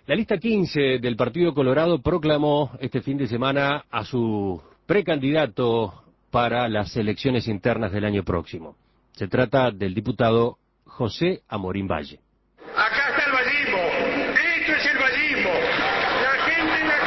La lista 15 del Partido Colorado proclamó este fin de semana a su precandidato para las elecciones internas del año próximo. Se trata del diputado José Amorín Valle. Acá está el vallismo, esto es el vallismo, la gente en la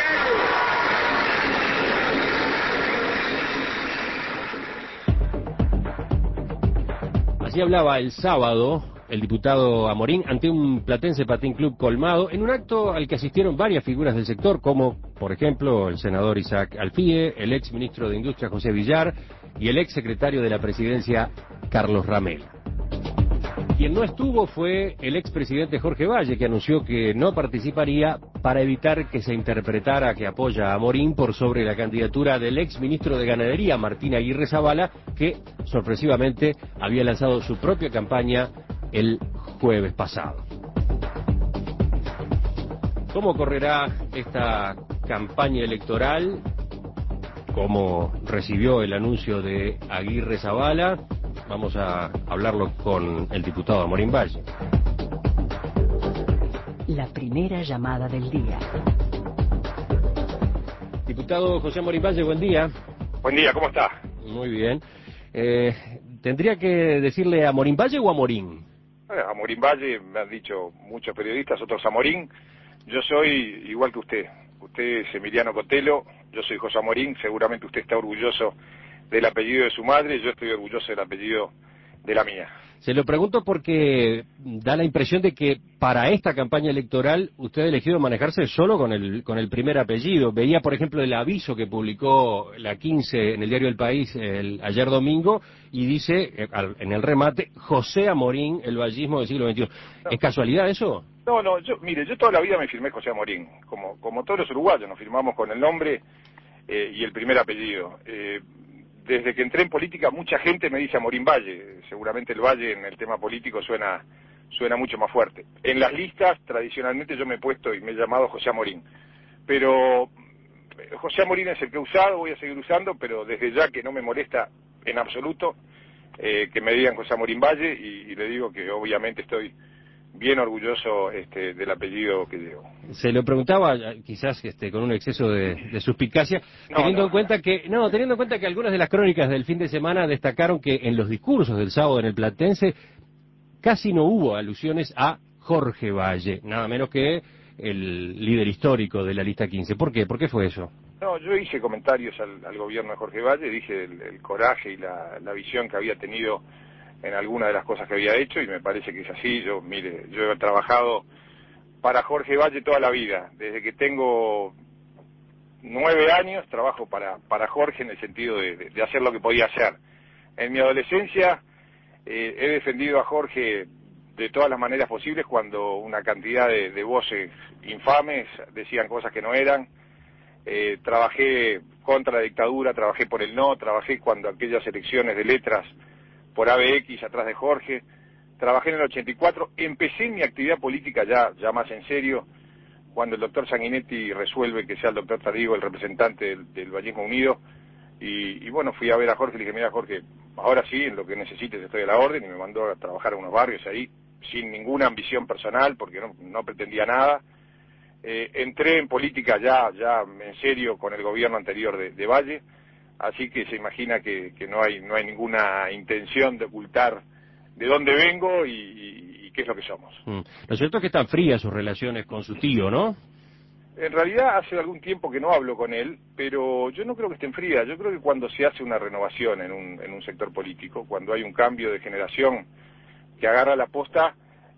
calle. Así hablaba el sábado el diputado Amorín ante un Platense Patín Club colmado, en un acto al que asistieron varias figuras del sector, como, por ejemplo, el senador Isaac Alfie, el ex ministro de Industria José Villar y el ex secretario de la Presidencia Carlos Ramel. Quien no estuvo fue el expresidente Jorge Valle, que anunció que no participaría para evitar que se interpretara que apoya a Amorín por sobre la candidatura del ex ministro de Ganadería, Martín Aguirre Zabala, que sorpresivamente había lanzado su propia campaña el jueves pasado. ¿Cómo correrá esta campaña electoral? ¿Cómo recibió el anuncio de Aguirre Zabala? Vamos a hablarlo con el diputado Amorín Valle. La primera llamada del día. Diputado José Amorín Valle, buen día. Buen día, ¿cómo está? Muy bien. ¿Tendría que decirle Amorín Valle o Amorín? Amorín Valle, me han dicho muchos periodistas, otros Amorín. Yo soy igual que usted. Usted es Emiliano Cotelo, yo soy José Amorín. Seguramente usted está orgulloso del apellido de su madre, yo estoy orgulloso del apellido de la mía. Se lo pregunto porque da la impresión de que para esta campaña electoral usted ha elegido manejarse solo con el primer apellido. Veía, por ejemplo, el aviso que publicó la 15 en el diario El País ayer domingo y dice, en el remate, José Amorín, el vallismo del siglo XXI. No. ¿Es casualidad eso? No, yo toda la vida me firmé José Amorín, como todos los uruguayos, nos firmamos con el nombre y el primer apellido. Desde que entré en política, mucha gente me dice Amorín Valle. Seguramente el Valle en el tema político suena mucho más fuerte. En las listas, tradicionalmente, yo me he puesto y me he llamado José Amorín. Pero José Amorín es el que he usado, voy a seguir usando, pero desde ya que no me molesta en absoluto que me digan José Amorín Valle, y le digo que obviamente estoy bien orgulloso del apellido que llevo. Se lo preguntaba quizás con un exceso de suspicacia, teniendo en cuenta que algunas de las crónicas del fin de semana destacaron que en los discursos del sábado en el Platense casi no hubo alusiones a Jorge Valle, nada menos que el líder histórico de la lista 15. ¿Por qué? ¿Por qué fue eso? No, yo hice comentarios al gobierno de Jorge Valle, dije el coraje y la visión que había tenido en alguna de las cosas que había hecho, y me parece que es así. Yo he trabajado para Jorge Valle toda la vida. Desde que tengo 9 años trabajo para Jorge en el sentido de hacer lo que podía hacer. En mi adolescencia he defendido a Jorge de todas las maneras posibles cuando una cantidad de voces infames decían cosas que no eran. Trabajé contra la dictadura, trabajé por el no, trabajé cuando aquellas elecciones de letras por ABX atrás de Jorge, trabajé en el 84, empecé mi actividad política ya más en serio, cuando el doctor Sanguinetti resuelve que sea el doctor Tadigo el representante del Vallismo Unido, y bueno, fui a ver a Jorge y le dije, mira Jorge, ahora sí, en lo que necesites estoy a la orden, y me mandó a trabajar a unos barrios ahí, sin ninguna ambición personal, porque no pretendía nada. Entré en política ya en serio con el gobierno anterior de Valle, así que se imagina que no hay ninguna intención de ocultar de dónde vengo y qué es lo que somos. Lo cierto es que están frías sus relaciones con su tío, ¿no? En realidad hace algún tiempo que no hablo con él, pero yo no creo que estén frías. Yo creo que cuando se hace una renovación en un sector político, cuando hay un cambio de generación que agarra la posta,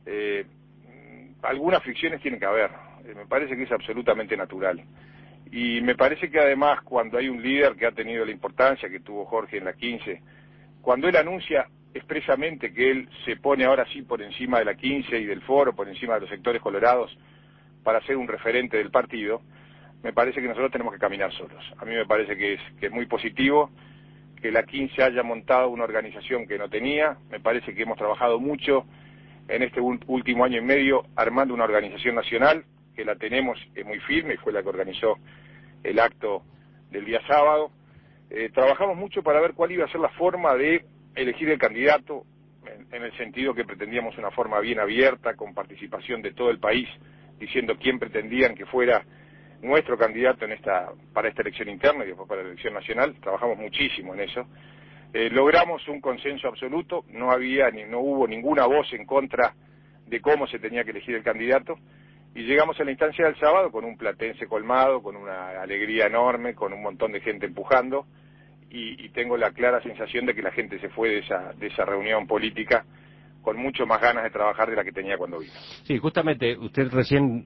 algunas fricciones tienen que haber. Me parece que es absolutamente natural. Y me parece que además cuando hay un líder que ha tenido la importancia que tuvo Jorge en la 15, cuando él anuncia expresamente que él se pone ahora sí por encima de la 15 y del foro, por encima de los sectores colorados, para ser un referente del partido, me parece que nosotros tenemos que caminar solos. A mí me parece que es muy positivo que la 15 haya montado una organización que no tenía. Me parece que hemos trabajado mucho en este último año y medio armando una organización nacional, que la tenemos, es muy firme, fue la que organizó el acto del día sábado. Trabajamos mucho para ver cuál iba a ser la forma de elegir el candidato, en el sentido que pretendíamos una forma bien abierta, con participación de todo el país, diciendo quién pretendían que fuera nuestro candidato para esta elección interna y después para la elección nacional. Trabajamos muchísimo en eso. Logramos un consenso absoluto, no hubo ninguna voz en contra de cómo se tenía que elegir el candidato, y llegamos a la instancia del sábado con un Platense colmado, con una alegría enorme, con un montón de gente empujando, y tengo la clara sensación de que la gente se fue de esa reunión política con mucho más ganas de trabajar de la que tenía cuando vino. Sí, justamente usted recién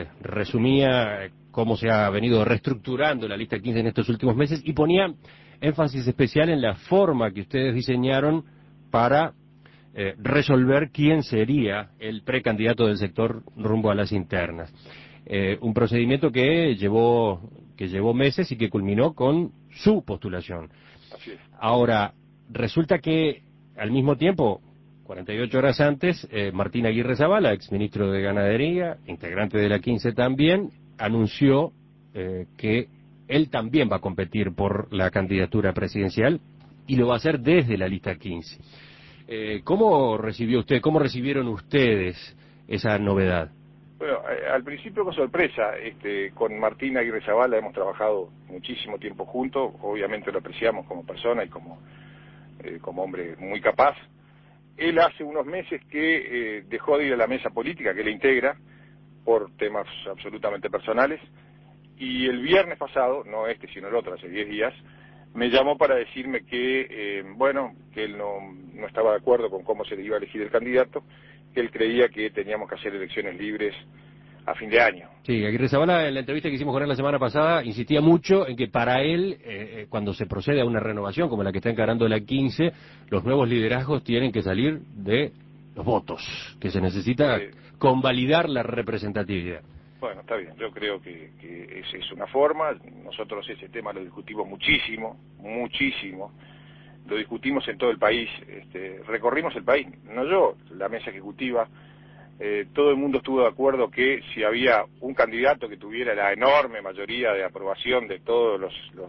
resumía cómo se ha venido reestructurando la lista 15 en estos últimos meses y ponía énfasis especial en la forma que ustedes diseñaron para resolver quién sería el precandidato del sector rumbo a las internas. Un procedimiento que llevó meses y que culminó con su postulación. Así es. Ahora, resulta que al mismo tiempo, 48 horas antes, Martín Aguirre Zabala, exministro de Ganadería, integrante de la 15 también, anunció que él también va a competir por la candidatura presidencial y lo va a hacer desde la lista 15. ¿Cómo recibieron ustedes esa novedad? Bueno, al principio con sorpresa, con Martín Aguirre Zabala hemos trabajado muchísimo tiempo juntos, obviamente lo apreciamos como persona y como hombre muy capaz. Él hace unos meses que dejó de ir a la mesa política que le integra por temas absolutamente personales, y el viernes pasado, no sino el otro, hace 10 días, me llamó para decirme que, que él no estaba de acuerdo con cómo se le iba a elegir el candidato, que él creía que teníamos que hacer elecciones libres a fin de año. Sí, Aguirre Zabala, en la entrevista que hicimos con él la semana pasada, insistía mucho en que para él, cuando se procede a una renovación como la que está encarando la 15, los nuevos liderazgos tienen que salir de los votos, que se necesita convalidar la representatividad. Bueno, está bien, yo creo que esa es una forma. Nosotros ese tema lo discutimos muchísimo, lo discutimos en todo el país, recorrimos el país, no yo, la mesa ejecutiva, todo el mundo estuvo de acuerdo que si había un candidato que tuviera la enorme mayoría de aprobación de todos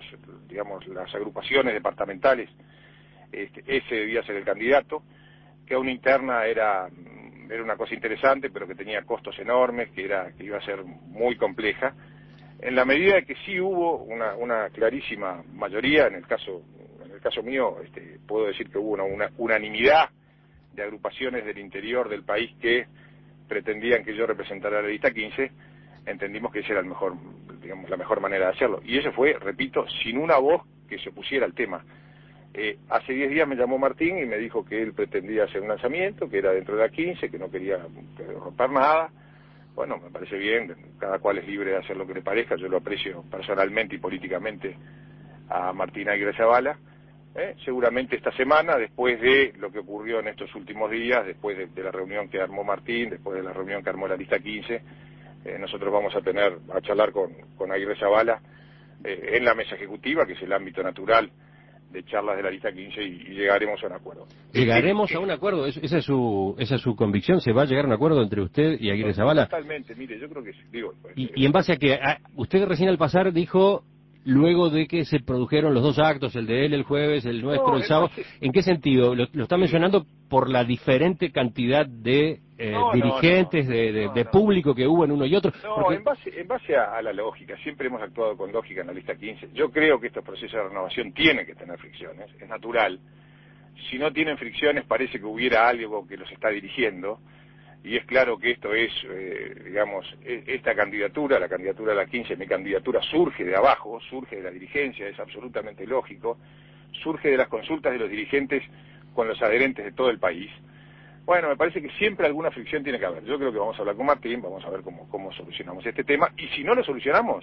las agrupaciones departamentales, ese debía ser el candidato, que a una interna era una cosa interesante, pero que tenía costos enormes, que iba a ser muy compleja. En la medida de que sí hubo una clarísima mayoría, en el caso mío, puedo decir que hubo una unanimidad de agrupaciones del interior del país que pretendían que yo representara la lista 15, entendimos que esa era la mejor manera de hacerlo. Y eso fue, repito, sin una voz que se opusiera al tema. Hace 10 días me llamó Martín y me dijo que él pretendía hacer un lanzamiento, que era dentro de la 15, que no quería romper nada. Bueno, me parece bien, cada cual es libre de hacer lo que le parezca, yo lo aprecio personalmente y políticamente a Martín Aguirre Zabala. Seguramente esta semana, después de lo que ocurrió en estos últimos días, después de la reunión que armó Martín, después de la reunión que armó la lista 15, nosotros vamos a charlar con Aguirre Zabala en la mesa ejecutiva, que es el ámbito natural de charlas de la lista 15, y llegaremos a un acuerdo. ¿Llegaremos a un acuerdo? ¿Esa es su convicción? ¿Se va a llegar a un acuerdo entre usted y Aguirre Zabala? Totalmente, mire, yo creo que ¿Y en base a que usted recién al pasar dijo, luego de que se produjeron los dos actos, el de él el jueves, el nuestro el sábado, ¿en qué sentido? ¿Lo está mencionando por la diferente cantidad de dirigentes, de público que hubo en uno y otro? No, porque... en base a la lógica, siempre hemos actuado con lógica en la lista 15. Yo creo que estos procesos de renovación tienen que tener fricciones, es natural. Si no tienen fricciones, parece que hubiera algo que los está dirigiendo, y es claro que esto es, esta candidatura, la candidatura de la 15, mi candidatura surge de abajo, surge de la dirigencia, es absolutamente lógico, surge de las consultas de los dirigentes con los adherentes de todo el país. Bueno, me parece que siempre alguna fricción tiene que haber. Yo creo que vamos a hablar con Martín, vamos a ver cómo solucionamos este tema, y si no lo solucionamos,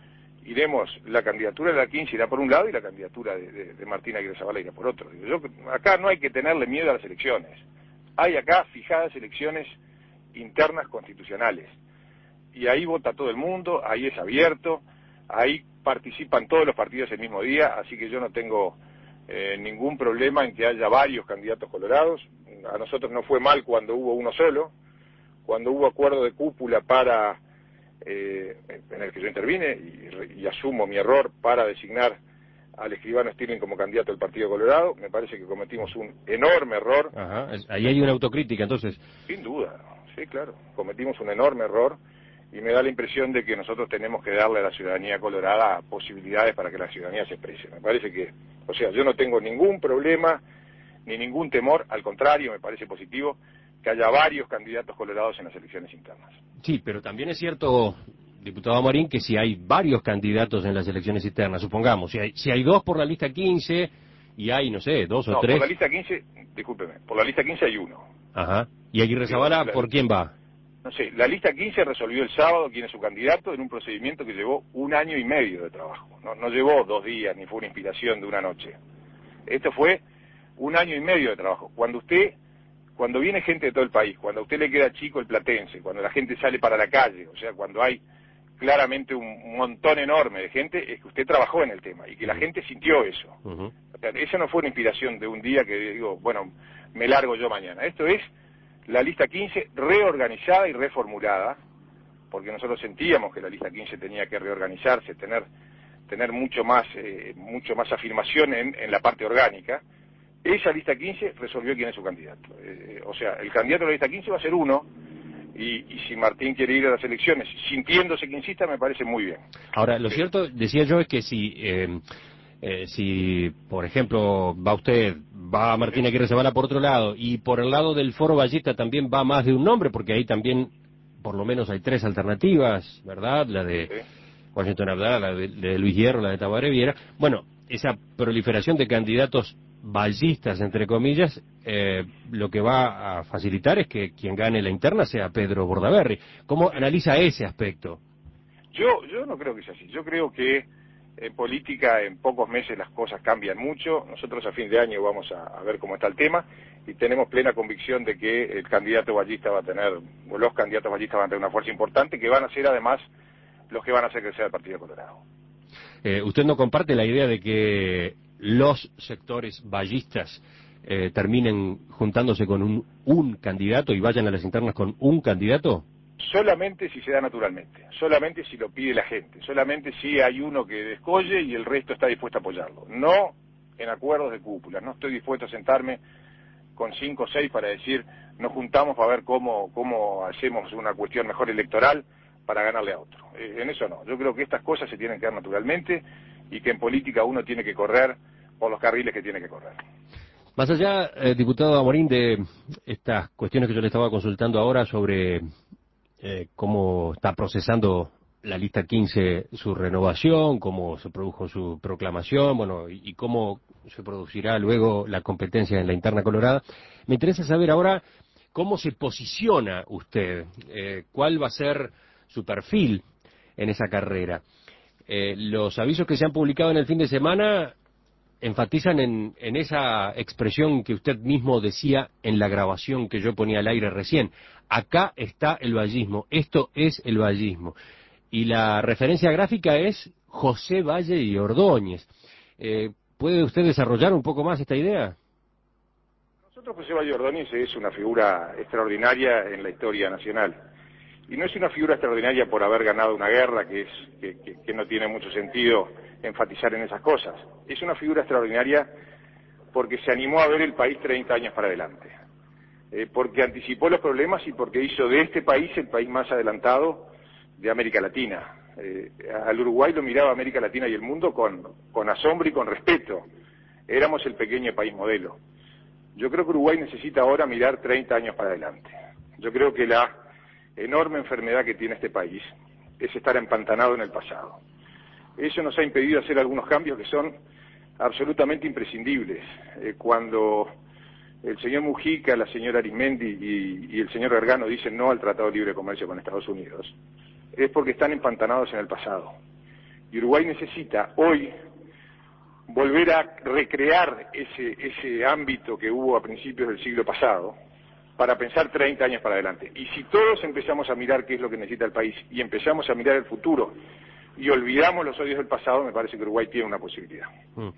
la candidatura de la 15 irá por un lado y la candidatura de Martín Aguirre Zabala irá por otro. Acá no hay que tenerle miedo a las elecciones. Hay acá fijadas elecciones internas constitucionales. Y ahí vota todo el mundo, ahí es abierto, ahí participan todos los partidos el mismo día, así que yo no tengo ningún problema en que haya varios candidatos colorados. A nosotros no fue mal cuando hubo uno solo, cuando hubo acuerdo de cúpula en el que yo intervine y asumo mi error para designar al escribano Stirling como candidato del Partido Colorado. Me parece que cometimos un enorme error. Ajá, ahí hay una autocrítica, entonces. Sin duda, sí, claro, cometimos un enorme error, y me da la impresión de que nosotros tenemos que darle a la ciudadanía colorada posibilidades para que la ciudadanía se exprese. Me parece que, o sea, yo no tengo ningún problema ni ningún temor, al contrario, me parece positivo que haya varios candidatos colorados en las elecciones internas. Sí, pero también es cierto, diputado Amorín, que si hay varios candidatos en las elecciones internas, supongamos, si hay dos por la lista 15 y hay, no sé, dos o tres... por la lista 15, discúlpeme, por la lista 15 hay uno. Ajá. ¿Y Aguirre Zabala por quién va? No sé, la lista 15 resolvió el sábado quién es su candidato en un procedimiento que llevó 1 año y medio de trabajo. No llevó 2 días, ni fue una inspiración de una noche. Esto fue 1 año y medio de trabajo. Cuando viene gente de todo el país, cuando a usted le queda chico el platense, cuando la gente sale para la calle, o sea, cuando hay claramente un montón enorme de gente, es que usted trabajó en el tema y que la gente sintió eso. O sea, eso no fue una inspiración de un día que digo, bueno, me largo yo mañana. Esto es la lista 15 reorganizada y reformulada, porque nosotros sentíamos que la lista 15 tenía que reorganizarse, tener mucho más afirmación en la parte orgánica. Esa lista 15 resolvió quién es su candidato. O sea, el candidato de la lista 15 va a ser uno, y si Martín quiere ir a las elecciones sintiéndose quincista, me parece muy bien. Ahora, lo cierto, decía yo, es que si, por ejemplo, va Martín Aguirre Zabala por otro lado, y por el lado del Foro Ballista también va más de un nombre, porque ahí también, por lo menos hay 3 alternativas, ¿verdad? La de Washington Abdala, la de Luis Hierro, la de Tabaré Viera. Bueno, esa proliferación de candidatos ballistas, entre comillas, lo que va a facilitar es que quien gane la interna sea Pedro Bordaberry. ¿Cómo analiza ese aspecto? Yo no creo que sea así. Yo creo que en política en pocos meses las cosas cambian mucho. Nosotros a fin de año vamos a ver cómo está el tema y tenemos plena convicción de que el candidato ballista va a tener, o los candidatos ballistas van a tener una fuerza importante, que van a ser además los que van a hacer crecer al Partido Colorado. ¿Usted no comparte la idea de que los sectores ballistas terminen juntándose con un candidato y vayan a las internas con un candidato? Solamente si se da naturalmente, solamente si lo pide la gente, solamente si hay uno que descolle y el resto está dispuesto a apoyarlo. No en acuerdos de cúpula, no estoy dispuesto a sentarme con 5 o 6 para decir, nos juntamos para ver cómo hacemos una cuestión mejor electoral para ganarle a otro. En eso no, yo creo que estas cosas se tienen que dar naturalmente y que en política uno tiene que correr por los carriles que tiene que correr. Más allá, diputado Amorín, de estas cuestiones que yo le estaba consultando ahora sobre cómo está procesando la lista 15 su renovación, cómo se produjo su proclamación, bueno, y cómo se producirá luego la competencia en la interna colorada, me interesa saber ahora cómo se posiciona usted, cuál va a ser su perfil en esa carrera. Los avisos que se han publicado en el fin de semana enfatizan en esa expresión que usted mismo decía en la grabación que yo ponía al aire recién. Acá está el vallismo, esto es el vallismo. Y la referencia gráfica es José Valle y Ordóñez. ¿Puede usted desarrollar un poco más esta idea? Nosotros, José Valle y Ordóñez es una figura extraordinaria en la historia nacional. Y no es una figura extraordinaria por haber ganado una guerra, que no tiene mucho sentido enfatizar en esas cosas. Es una figura extraordinaria porque se animó a ver el país 30 años para adelante. Porque anticipó los problemas y porque hizo de este país el país más adelantado de América Latina. Al Uruguay lo miraba América Latina y el mundo con asombro y con respeto. Éramos el pequeño país modelo. Yo creo que Uruguay necesita ahora mirar 30 años para adelante. Yo creo que la enorme enfermedad que tiene este país es estar empantanado en el pasado. Eso nos ha impedido hacer algunos cambios que son absolutamente imprescindibles. Cuando el señor Mujica, la señora Arismendi y el señor Gargano dicen no al Tratado de Libre Comercio con Estados Unidos, es porque están empantanados en el pasado. Y Uruguay necesita hoy volver a recrear ese ámbito que hubo a principios del siglo pasado para pensar 30 años para adelante. Y si todos empezamos a mirar qué es lo que necesita el país y empezamos a mirar el futuro y olvidamos los odios del pasado, me parece que Uruguay tiene una posibilidad.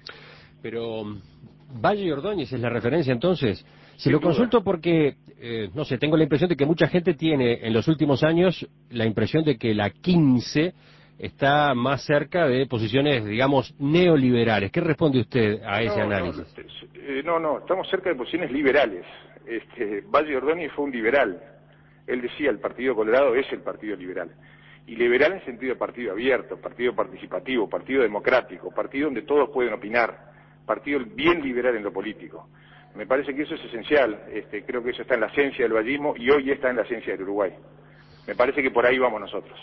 Pero Valle y Ordóñez es la referencia entonces. Se lo consulto porque, no sé, tengo la impresión de que mucha gente tiene en los últimos años la impresión de que la 15 está más cerca de posiciones, digamos, neoliberales. ¿Qué responde usted a ese análisis? No, estamos cerca de posiciones liberales. Valle y Ordóñez fue un liberal. Él decía, el Partido Colorado es el Partido Liberal. y liberal en sentido de partido abierto, partido participativo, partido democrático, partido donde todos pueden opinar, partido bien liberal en lo político. Me parece que eso es esencial, creo que eso está en la esencia del vallismo y hoy está en la esencia del Uruguay. Me parece que por ahí vamos nosotros.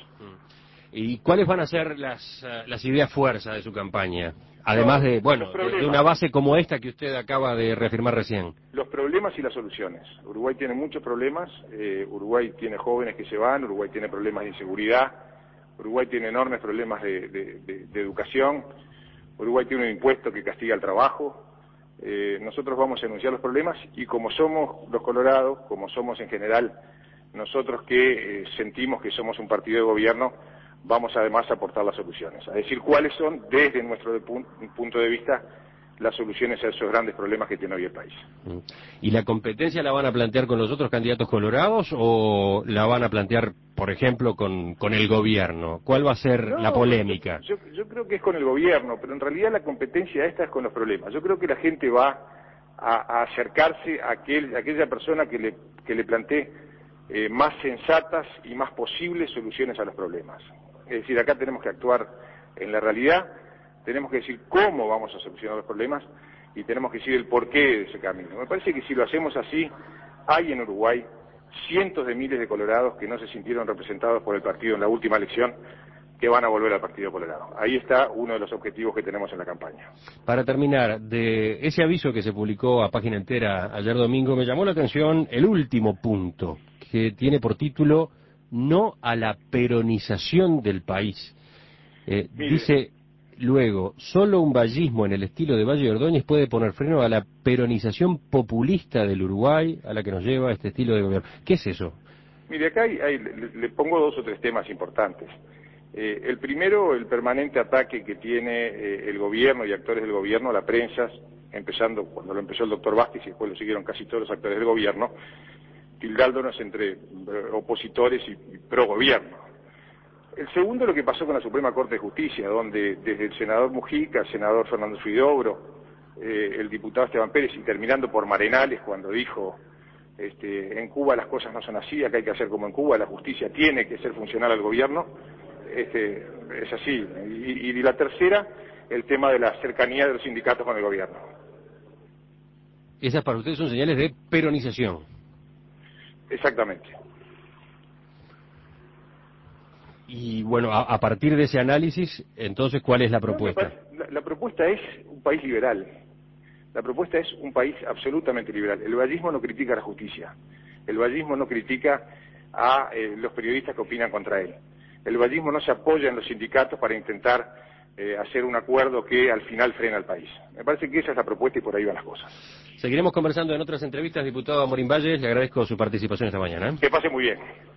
¿Y cuáles van a ser las ideas fuerza de su campaña? Además de una base como esta que usted acaba de reafirmar recién. Los problemas y las soluciones. Uruguay tiene muchos problemas, Uruguay tiene jóvenes que se van, Uruguay tiene problemas de inseguridad, Uruguay tiene enormes problemas de educación, Uruguay tiene un impuesto que castiga el trabajo. Nosotros vamos a enunciar los problemas y como somos los colorados, como somos en general nosotros que sentimos que somos un partido de gobierno, vamos además a aportar las soluciones, a decir cuáles son, desde nuestro punto de vista, las soluciones a esos grandes problemas que tiene hoy el país. ¿Y la competencia la van a plantear con los otros candidatos colorados o la van a plantear, por ejemplo, con el gobierno? ¿Cuál va a ser la polémica? Yo creo que es con el gobierno, pero en realidad la competencia esta es con los problemas. Yo creo que la gente va a acercarse a aquella persona que le plantee más sensatas y más posibles soluciones a los problemas. Es decir, acá tenemos que actuar en la realidad, tenemos que decir cómo vamos a solucionar los problemas y tenemos que decir el porqué de ese camino. Me parece que si lo hacemos así, hay en Uruguay cientos de miles de colorados que no se sintieron representados por el partido en la última elección, que van a volver al Partido Colorado. Ahí está uno de los objetivos que tenemos en la campaña. Para terminar, de ese aviso que se publicó a página entera ayer domingo, me llamó la atención el último punto, que tiene por título "No a la peronización del país". Dice luego, solo un vallismo en el estilo de Valle de Ordóñez puede poner freno a la peronización populista del Uruguay, a la que nos lleva este estilo de gobierno. ¿Qué es eso? Mire, acá le pongo 2 o 3 temas importantes. El primero, el permanente ataque que tiene el gobierno y actores del gobierno a la prensa, empezando cuando lo empezó el doctor Vázquez y después lo siguieron casi todos los actores del gobierno, tildándonos entre opositores y pro gobierno. El segundo, lo que pasó con la Suprema Corte de Justicia, donde desde el senador Mujica, el senador Fernando Huidobro, el diputado Esteban Pérez, y terminando por Marenales cuando dijo en Cuba las cosas no son así, acá hay que hacer como en Cuba, la justicia tiene que ser funcional al gobierno, es así. Y la tercera, el tema de la cercanía de los sindicatos con el gobierno. Esas para ustedes son señales de peronización. Exactamente. Y bueno, a partir de ese análisis, entonces, ¿cuál es la propuesta? La propuesta es un país liberal. La propuesta es un país absolutamente liberal. El vallismo no critica la justicia. El vallismo no critica a los periodistas que opinan contra él. El vallismo no se apoya en los sindicatos para intentar hacer un acuerdo que al final frena al país. Me parece que esa es la propuesta y por ahí van las cosas. Seguiremos conversando en otras entrevistas, diputado Amorín Valle. Le agradezco su participación esta mañana. Que pase muy bien.